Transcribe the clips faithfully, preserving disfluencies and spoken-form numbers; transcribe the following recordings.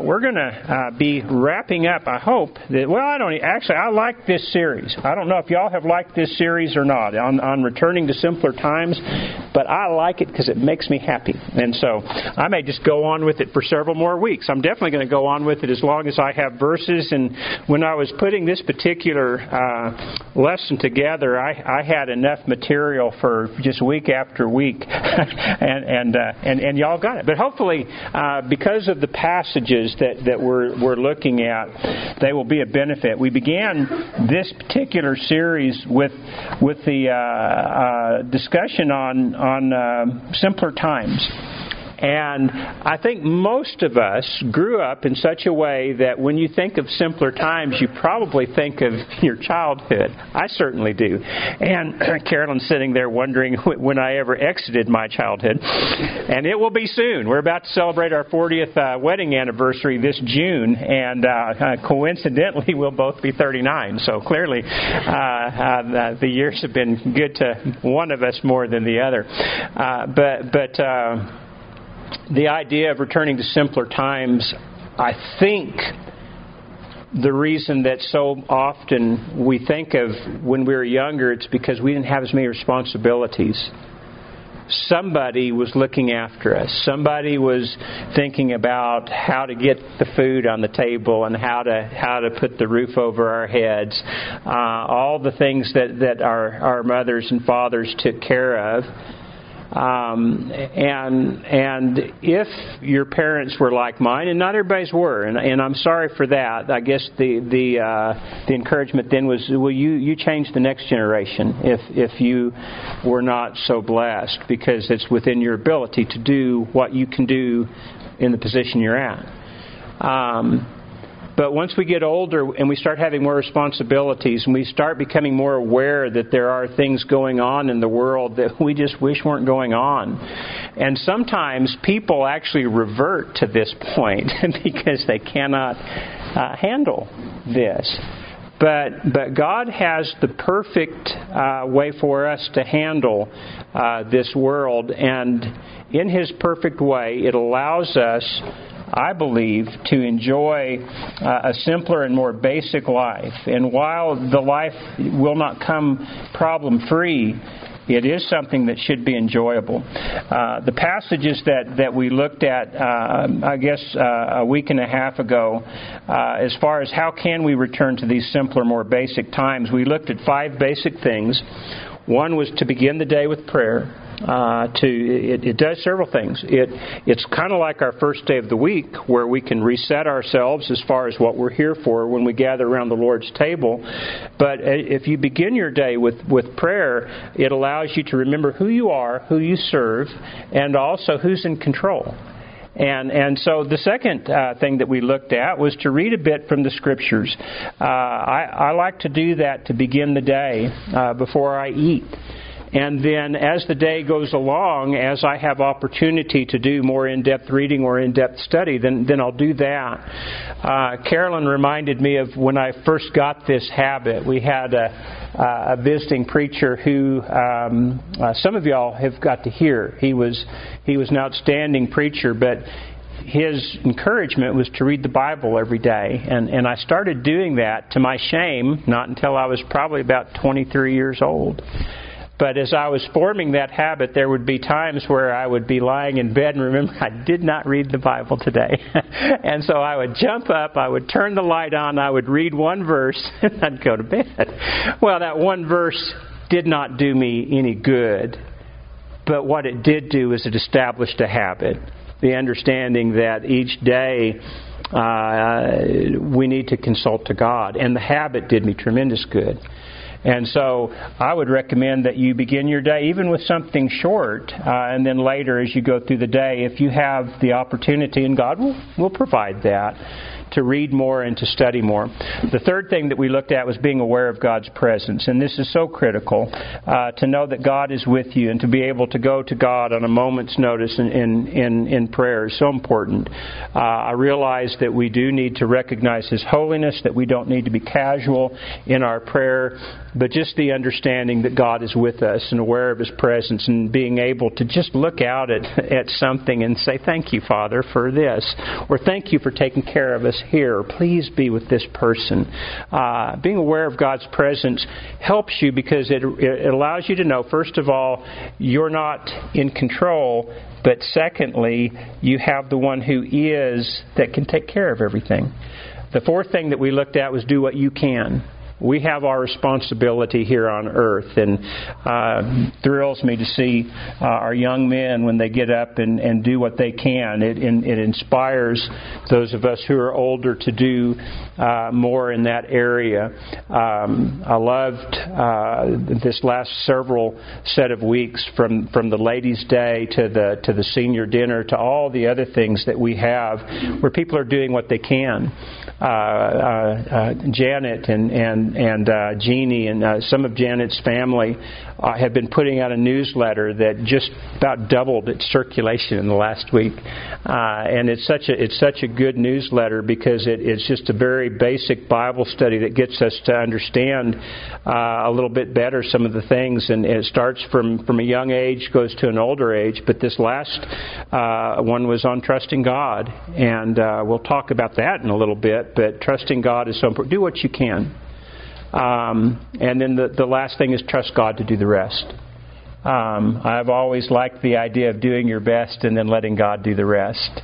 we're going to uh, be wrapping up. I hope that, well, I don't, actually, I like this series. I don't know if y'all have liked this series or not on, on returning to simpler times, but I like it because it makes me happy. And so I may just go on with it for several more weeks. I'm definitely going to go on with it as long as I have verses. And when I was putting this particular uh, lesson together, I, I had enough material for just week after week. and, and, uh, and, and y'all got it. But hopefully, uh, because of the passages that, that we're, we're looking at, they will be a benefit. We began this particular series with with the uh, uh, discussion on on uh, simpler times. And I think most of us grew up in such a way that when you think of simpler times, you probably think of your childhood. I certainly do. And Carolyn's sitting there wondering when I ever exited my childhood. And it will be soon. We're about to celebrate our fortieth uh, wedding anniversary this June. And uh, coincidentally, we'll both be thirty-nine. So clearly, uh, uh, the years have been good to one of us more than the other. Uh, but... but uh, The idea of returning to simpler times, I think the reason that so often we think of when we were younger, it's because we didn't have as many responsibilities. Somebody was looking after us. Somebody was thinking about how to get the food on the table and how to how to put the roof over our heads. Uh, all the things that, that our, our mothers and fathers took care of. Um, and and if your parents were like mine, and not everybody's were, and, and I'm sorry for that. I guess the the uh, the encouragement then was, well, you you change the next generation if if you were not so blessed, because it's within your ability to do what you can do in the position you're at. Um, But once we get older and we start having more responsibilities and we start becoming more aware that there are things going on in the world that we just wish weren't going on. And sometimes people actually revert to this point because they cannot uh, handle this. But but God has the perfect uh, way for us to handle uh, this world. And in His perfect way, it allows us, I believe, to enjoy uh, a simpler and more basic life. And while the life will not come problem-free, it is something that should be enjoyable. Uh, the passages that, that we looked at, uh, I guess, uh, a week and a half ago, uh, as far as how can we return to these simpler, more basic times, we looked at five basic things. One was to begin the day with prayer. Uh, to it, it does several things. It it's kind of like our first day of the week, where we can reset ourselves as far as what we're here for when we gather around the Lord's table. But if you begin your day with, with prayer, it allows you to remember who you are, who you serve, and also who's in control. And and so the second uh, thing that we looked at was to read a bit from the Scriptures. Uh, I, I like to do that to begin the day uh, before I eat. And then as the day goes along, as I have opportunity to do more in-depth reading or in-depth study, then, then I'll do that. Uh, Carolyn reminded me of when I first got this habit. We had a, a visiting preacher who um, uh, some of y'all have got to hear. He was he was an outstanding preacher, but his encouragement was to read the Bible every day. And, and I started doing that, to my shame, not until I was probably about twenty-three years old. But as I was forming that habit, there would be times where I would be lying in bed and remember I did not read the Bible today. And so I would jump up, I would turn the light on, I would read one verse, and I'd go to bed. Well, that one verse did not do me any good. But what it did do is it established a habit. The understanding that each day uh, we need to consult to God. And the habit did me tremendous good. And so I would recommend that you begin your day even with something short, uh, and then later as you go through the day, if you have the opportunity, and God will, will provide that, to read more and to study more. The third thing that we looked at was being aware of God's presence. And this is so critical, uh, to know that God is with you and to be able to go to God on a moment's notice in, in, in, in prayer is so important. Uh, I realize that we do need to recognize His holiness, that we don't need to be casual in our prayer, but just the understanding that God is with us and aware of His presence and being able to just look out at, at something and say, thank you, Father, for this, or thank you for taking care of us here, or please be with this person. Uh, being aware of God's presence helps you because it, it allows you to know, first of all, you're not in control, but secondly, you have the one who is that can take care of everything. The fourth thing that we looked at was do what you can. We have our responsibility here on earth, and uh, thrills me to see uh, our young men when they get up and, and do what they can. It, it inspires those of us who are older to do uh, more in that area. Um, I loved uh, this last several set of weeks, from, from the ladies' day to the to the senior dinner to all the other things that we have, where people are doing what they can. Uh, uh, uh, Janet and and and uh, Jeannie and uh, some of Janet's family uh, have been putting out a newsletter that just about doubled its circulation in the last week, uh, and it's such a it's such a good newsletter because it, it's just a very basic Bible study that gets us to understand uh, a little bit better some of the things, and it starts from from a young age, goes to an older age. But this last uh, one was on trusting God, and uh, we'll talk about that in a little bit. But trusting God is so important. Do what you can. Um, and then the, the last thing is trust God to do the rest. Um, I've always liked the idea of doing your best and then letting God do the rest.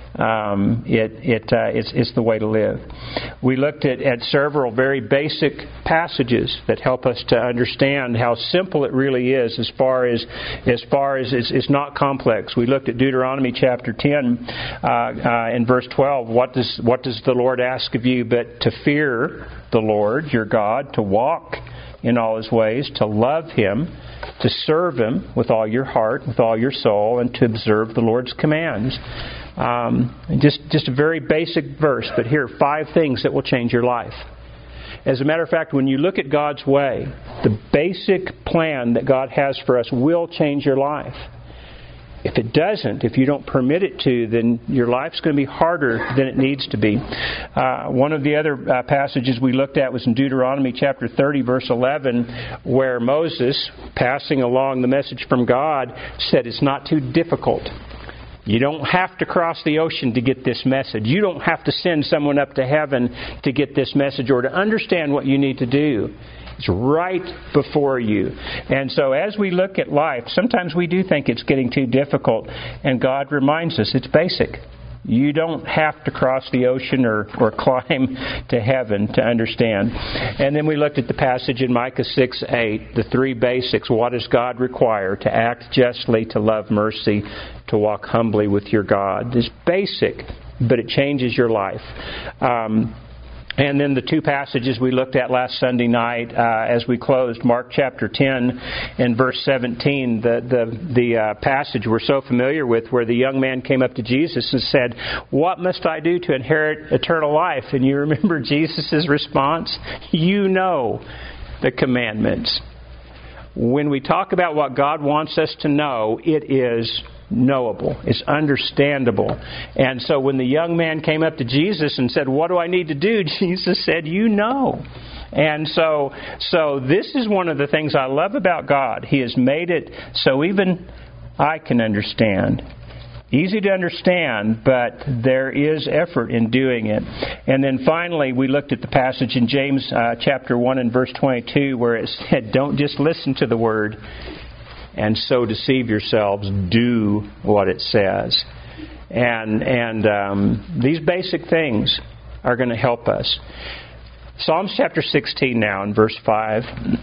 Um, it, it, uh, it's, it's the way to live. We looked at, at several very basic passages that help us to understand how simple it really is as far as as far as it's, it's not complex. We looked at Deuteronomy chapter ten uh, uh, in verse twelve. What does what does the Lord ask of you but to fear the Lord your God, to walk in all His ways, to love Him, to serve Him with all your heart, with all your soul, and to observe the Lord's commands. Um, just, just a very basic verse, but here are five things that will change your life. As a matter of fact, when you look at God's way, the basic plan that God has for us will change your life. If it doesn't, if you don't permit it to, then your life's going to be harder than it needs to be. Uh, one of the other uh, passages we looked at was in Deuteronomy chapter thirty, verse eleven, where Moses, passing along the message from God, said it's not too difficult. You don't have to cross the ocean to get this message. You don't have to send someone up to heaven to get this message or to understand what you need to do. It's right before you. And so as we look at life, sometimes we do think it's getting too difficult. And God reminds us it's basic. You don't have to cross the ocean or, or climb to heaven to understand. And then we looked at the passage in Micah six eight, the three basics. What does God require? To act justly, to love mercy, to walk humbly with your God. It's basic, but it changes your life. Um, And then the two passages we looked at last Sunday night uh, as we closed, Mark chapter ten and verse seventeen, the the, the uh, passage we're so familiar with, where the young man came up to Jesus and said, "What must I do to inherit eternal life?" And you remember Jesus' response? You know the commandments. When we talk about what God wants us to know, it is knowable. It's understandable. And so when the young man came up to Jesus and said, "What do I need to do?" Jesus said, "You know." And so so this is one of the things I love about God. He has made it so even I can understand. Easy to understand, but there is effort in doing it. And then finally, we looked at the passage in James uh, chapter one and verse twenty-two where it said, "Don't just listen to the word and so deceive yourselves, do what it says." And and um, these basic things are going to help us. Psalms chapter sixteen now in verse five.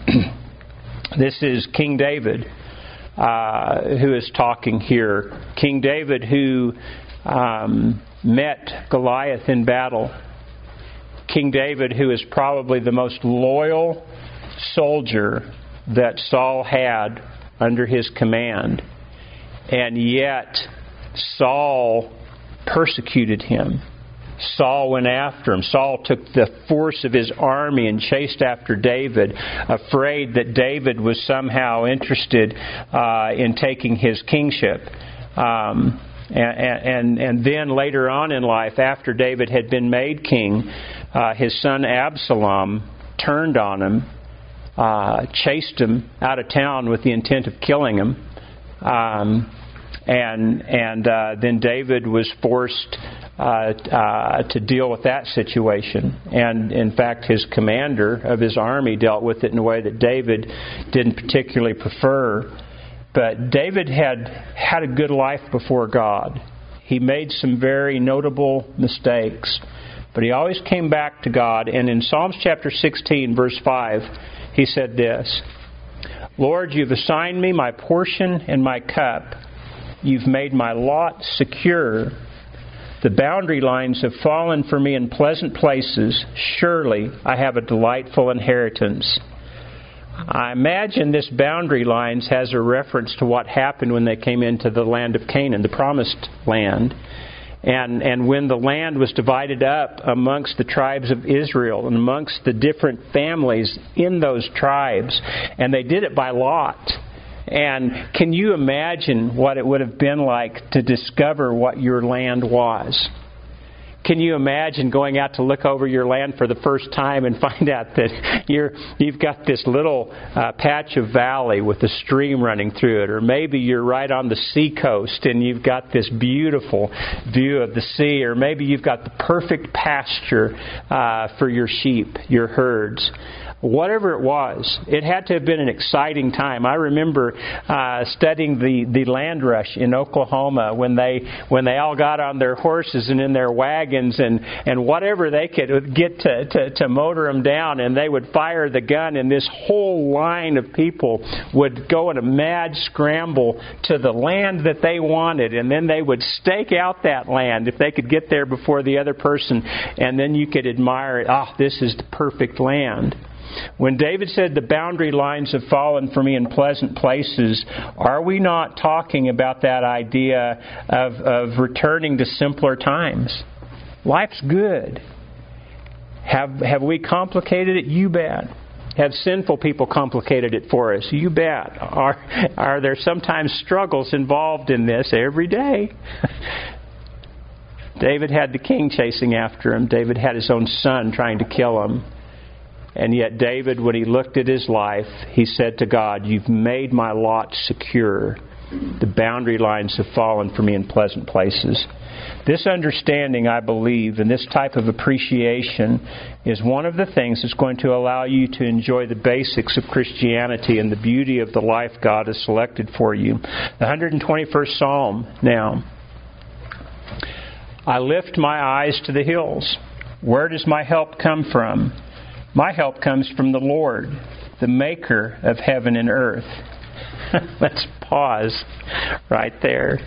This is King David uh, who is talking here. King David who um, met Goliath in battle. King David who is probably the most loyal soldier that Saul had under his command. And yet Saul persecuted him Saul went after him. Saul took the force of his army and chased after David, afraid that David was somehow interested uh, in taking his kingship. Um, and, and, and then later on in life, after David had been made king, uh, his son Absalom turned on him, uh, chased him out of town with the intent of killing him. Um, and and uh, then David was forced uh, uh, to deal with that situation. And in fact, his commander of his army dealt with it in a way that David didn't particularly prefer. But David had had a good life before God. He made some very notable mistakes, but he always came back to God. And in Psalms chapter sixteen, verse five, he said this, "Lord, you've assigned me my portion and my cup. You've made my lot secure. The boundary lines have fallen for me in pleasant places. Surely I have a delightful inheritance." I imagine this boundary lines has a reference to what happened when they came into the land of Canaan, the promised land. And and when the land was divided up amongst the tribes of Israel and amongst the different families in those tribes, and they did it by lot. And can you imagine what it would have been like to discover what your land was? Can you imagine going out to look over your land for the first time and find out that you're, you've got this little uh, patch of valley with a stream running through it? Or maybe you're right on the sea coast and you've got this beautiful view of the sea. Or maybe you've got the perfect pasture uh, for your sheep, your herds. Whatever it was, it had to have been an exciting time. I remember uh, studying the, the land rush in Oklahoma when they when they all got on their horses and in their wagons and, and whatever they could get to, to, to motor them down, and they would fire the gun, and this whole line of people would go in a mad scramble to the land that they wanted, and then they would stake out that land if they could get there before the other person, and then you could admire it. Ah, oh, this is the perfect land. When David said the boundary lines have fallen for me in pleasant places, are we not talking about that idea of, of returning to simpler times? Life's good. Have, have we complicated it? You bet. Have sinful people complicated it for us? You bet. Are, are there sometimes struggles involved in this every day? David had the king chasing after him. David had his own son trying to kill him. And yet David, when he looked at his life, he said to God, "You've made my lot secure. The boundary lines have fallen for me in pleasant places." This understanding, I believe, and this type of appreciation is one of the things that's going to allow you to enjoy the basics of Christianity and the beauty of the life God has selected for you. The one hundred twenty-first Psalm now. "I lift my eyes to the hills. Where does my help come from? My help comes from the Lord, the maker of heaven and earth." Let's pause right there.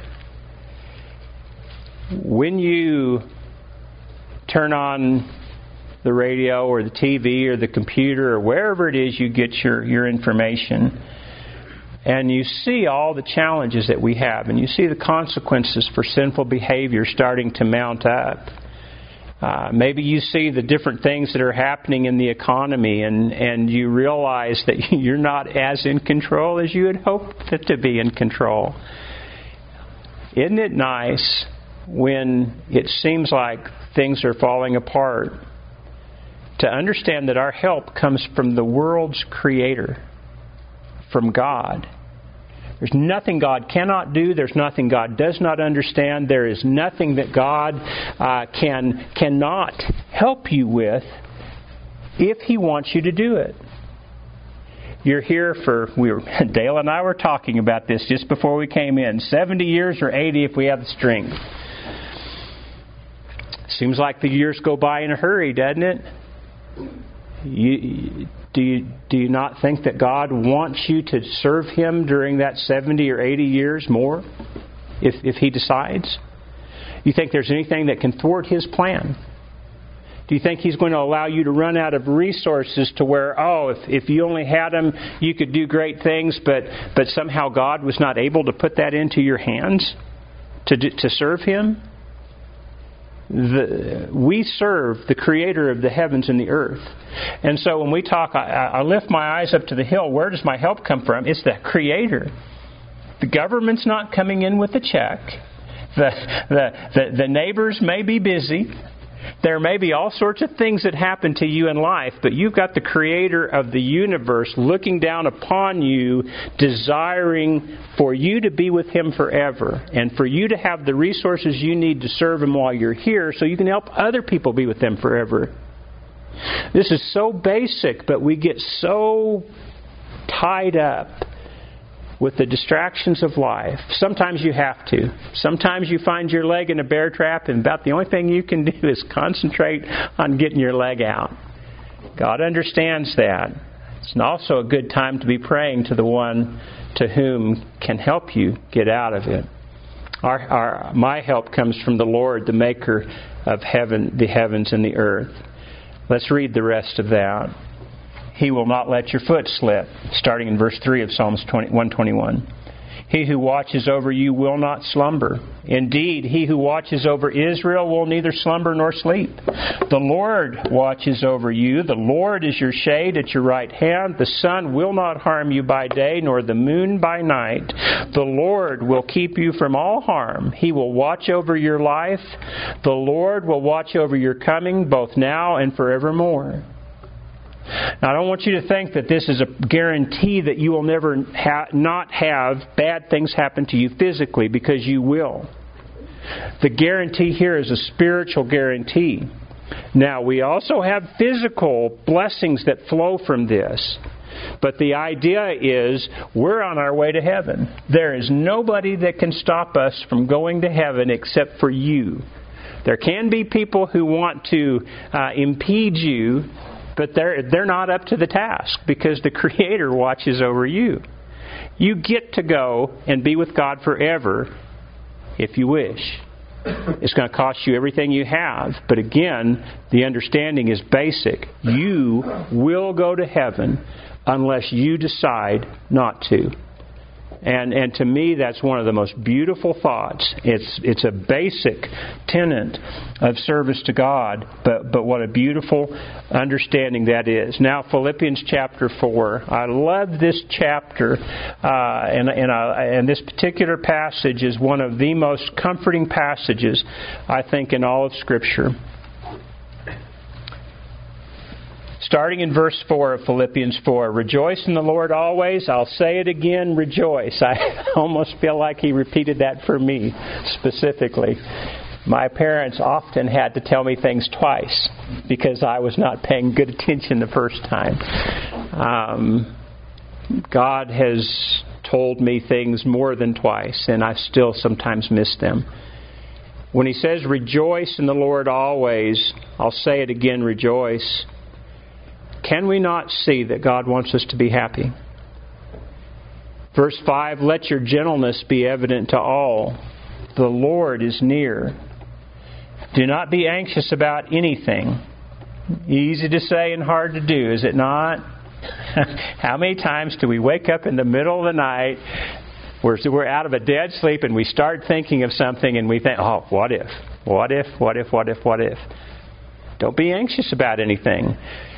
When you turn on the radio or the T V or the computer or wherever it is you get your, your information, and you see all the challenges that we have, and you see the consequences for sinful behavior starting to mount up, Uh, maybe you see the different things that are happening in the economy, and, and you realize that you're not as in control as you had hoped to be in control. Isn't it nice when it seems like things are falling apart to understand that our help comes from the world's Creator, from God? There's nothing God cannot do. There's nothing God does not understand. There is nothing that God uh, can cannot help you with if He wants you to do it. You're here for, we were, Dale and I were talking about this just before we came in, seventy years or eighty if we have the strength. Seems like the years go by in a hurry, doesn't it? You, do you do you not think that God wants you to serve Him during that seventy or eighty years more, if if He decides? You think there's anything that can thwart His plan? Do you think He's going to allow you to run out of resources to where, oh, if, if you only had them, you could do great things, but but somehow God was not able to put that into your hands to do, to serve Him? the, we serve the Creator of the heavens and the earth. And so when we talk, I, I lift my eyes up to the hill. Where does my help come from? It's the Creator. The government's not coming in with a check. The, the, the, the neighbors may be busy. There may be all sorts of things that happen to you in life, but you've got the Creator of the universe looking down upon you, desiring for you to be with Him forever, and for you to have the resources you need to serve Him while you're here so you can help other people be with Him forever. This is so basic, but we get so tied up with the distractions of life. Sometimes you have to. Sometimes you find your leg in a bear trap, and about the only thing you can do is concentrate on getting your leg out. God understands that. It's also a good time to be praying to the one to whom can help you get out of it. Our, our, my help comes from the Lord, the maker of heaven, the heavens and the earth. Let's read the rest of that. He will not let your foot slip, starting in verse three of Psalms one twenty-one. He who watches over you will not slumber. Indeed, He who watches over Israel will neither slumber nor sleep. The Lord watches over you. The Lord is your shade at your right hand. The sun will not harm you by day, nor the moon by night. The Lord will keep you from all harm. He will watch over your life. The Lord will watch over your coming, both now and forevermore. Now, I don't want you to think that this is a guarantee that you will never ha- not have bad things happen to you physically, because you will. The guarantee here is a spiritual guarantee. Now, we also have physical blessings that flow from this. But the idea is we're on our way to heaven. There is nobody that can stop us from going to heaven except for you. There can be people who want to uh, impede you, but they're, they're not up to the task because the Creator watches over you. You get to go and be with God forever if you wish. It's going to cost you everything you have. But again, the understanding is basic. You will go to heaven unless you decide not to. And and to me, that's one of the most beautiful thoughts. It's it's a basic tenet of service to God, but but what a beautiful understanding that is. Now, Philippians chapter four. I love this chapter, uh, and and, uh, and this particular passage is one of the most comforting passages, I think, in all of Scripture. Starting in verse four of Philippians four, rejoice in the Lord always. I'll say it again, rejoice. I almost feel like he repeated that for me specifically. My parents often had to tell me things twice because I was not paying good attention the first time. Um, God has told me things more than twice, and I still sometimes miss them. When he says, rejoice in the Lord always, I'll say it again, rejoice. Can we not see that God wants us to be happy? Verse five, let your gentleness be evident to all. The Lord is near. Do not be anxious about anything. Easy to say and hard to do, is it not? How many times do we wake up in the middle of the night, we're, we're out of a dead sleep, and we start thinking of something and we think, oh, what if? What if? What if? What if? What if? Don't be anxious about anything.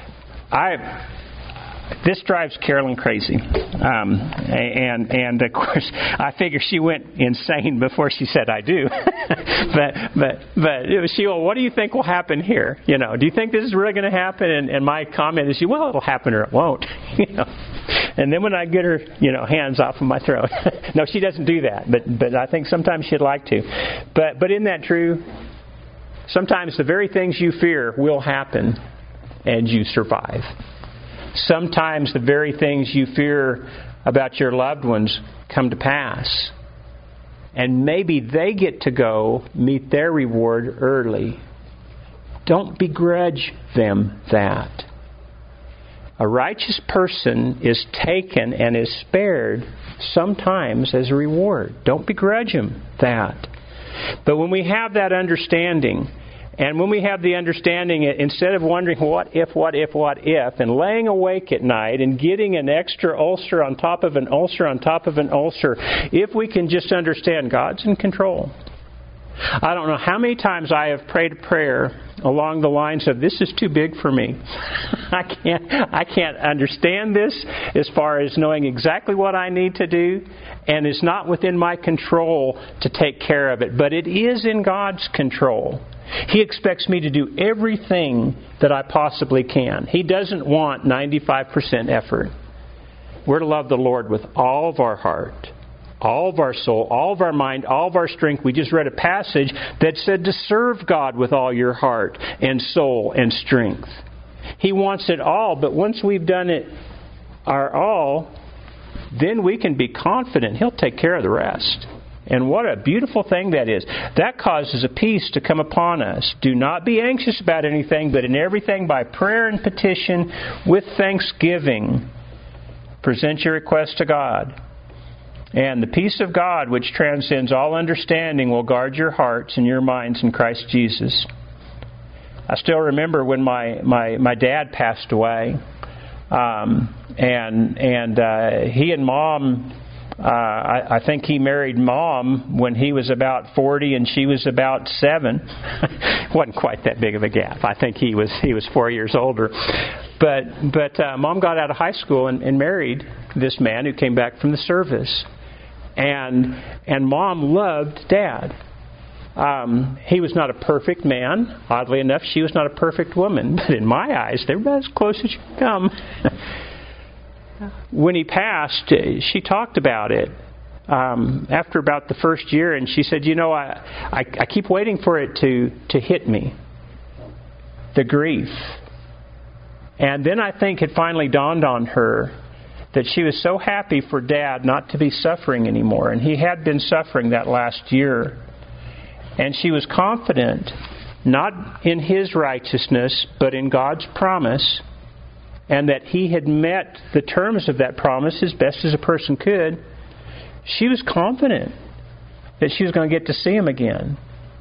I this drives Carolyn crazy, um, and and of course I figure she went insane before she said I do. but but but it was she. Well, what do you think will happen here? You know, do you think this is really going to happen? And, and my comment is, well, it'll happen or it won't. You know, and then when I get her, you know, hands off of my throat. No, she doesn't do that, but but I think sometimes she'd like to. But but isn't that true? Sometimes the very things you fear will happen, and you survive. Sometimes the very things you fear about your loved ones come to pass. And maybe they get to go meet their reward early. Don't begrudge them that. A righteous person is taken and is spared sometimes as a reward. Don't begrudge them that. But when we have that understanding, and when we have the understanding, instead of wondering what if, what if, what if, and laying awake at night and getting an extra ulcer on top of an ulcer on top of an ulcer, if we can just understand God's in control. I don't know how many times I have prayed a prayer along the lines of, this is too big for me. I can't I can't understand this as far as knowing exactly what I need to do, and it's not within my control to take care of it. But it is in God's control. He expects me to do everything that I possibly can. He doesn't want ninety-five percent effort. We're to love the Lord with all of our heart, all of our soul, all of our mind, all of our strength. We just read a passage that said to serve God with all your heart and soul and strength. He wants it all, but once we've done it our all, then we can be confident He'll take care of the rest. And what a beautiful thing that is. That causes a peace to come upon us. Do not be anxious about anything, but in everything by prayer and petition with thanksgiving, present your request to God. And the peace of God, which transcends all understanding, will guard your hearts and your minds in Christ Jesus. I still remember when my, my, my dad passed away. Um, and and uh, he and Mom, uh, I, I think he married Mom when he was about forty and she was about seven. Wasn't quite that big of a gap. I think he was he was four years older. But but uh, Mom got out of high school and, and married this man who came back from the service. And and Mom loved Dad. Um, he was not a perfect man. Oddly enough, she was not a perfect woman. But in my eyes, they're about as close as you can come. When he passed, she talked about it um, after about the first year, and she said, you know, I, I, I keep waiting for it to, to hit me, the grief. And then I think it finally dawned on her that she was so happy for Dad not to be suffering anymore. And he had been suffering that last year. And she was confident, not in his righteousness, but in God's promise, and that he had met the terms of that promise as best as a person could. She was confident that she was going to get to see him again.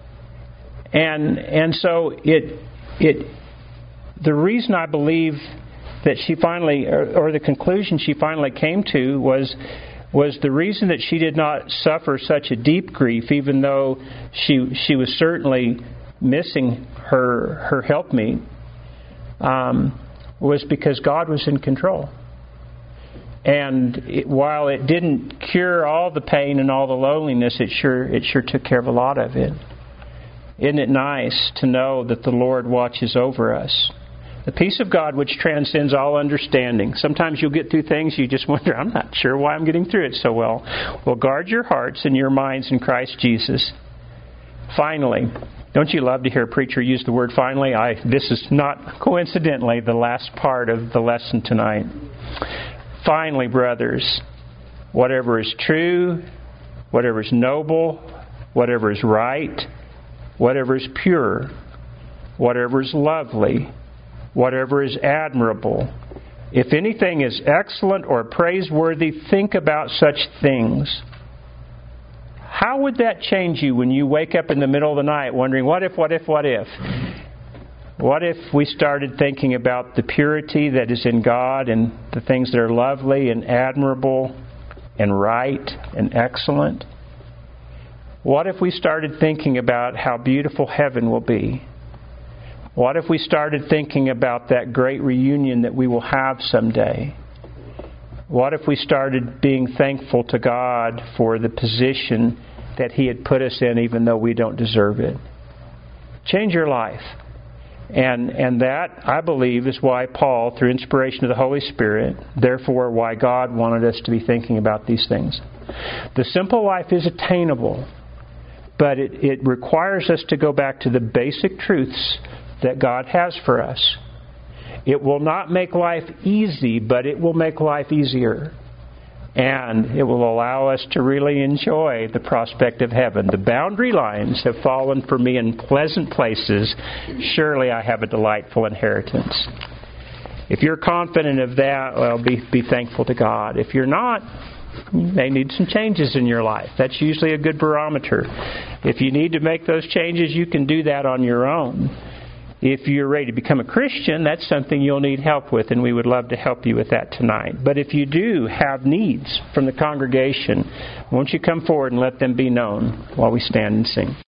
And and so it it the reason I believe that she finally, or, or the conclusion she finally came to was was the reason that she did not suffer such a deep grief, even though she she was certainly missing her her helpmeet, um, was because God was in control. And it, while it didn't cure all the pain and all the loneliness, it sure it sure took care of a lot of it. Isn't it nice to know that the Lord watches over us? The peace of God which transcends all understanding. Sometimes you'll get through things you just wonder, I'm not sure why I'm getting through it so well. Well, guard your hearts and your minds in Christ Jesus. Finally, don't you love to hear a preacher use the word finally? I this is not coincidentally the last part of the lesson tonight. Finally, brothers, whatever is true, whatever is noble, whatever is right, whatever is pure, whatever is lovely, whatever is admirable, if anything is excellent or praiseworthy, think about such things. How would that change you when you wake up in the middle of the night wondering, what if, what if, what if? What if we started thinking about the purity that is in God and the things that are lovely and admirable and right and excellent? What if we started thinking about how beautiful heaven will be? What if we started thinking about that great reunion that we will have someday? What if we started being thankful to God for the position that He had put us in, even though we don't deserve it? Change your life. And and that, I believe, is why Paul, through inspiration of the Holy Spirit, therefore why God wanted us to be thinking about these things. The simple life is attainable, but it, it requires us to go back to the basic truths that God has for us. It will not make life easy, but it will make life easier. And it will allow us to really enjoy the prospect of heaven. The boundary lines have fallen for me in pleasant places. Surely I have a delightful inheritance. If you're confident of that, well, be, be thankful to God. If you're not, you may need some changes in your life. That's usually a good barometer. If you need to make those changes, you can do that on your own. If you're ready to become a Christian, that's something you'll need help with, and we would love to help you with that tonight. But if you do have needs from the congregation, won't you come forward and let them be known while we stand and sing?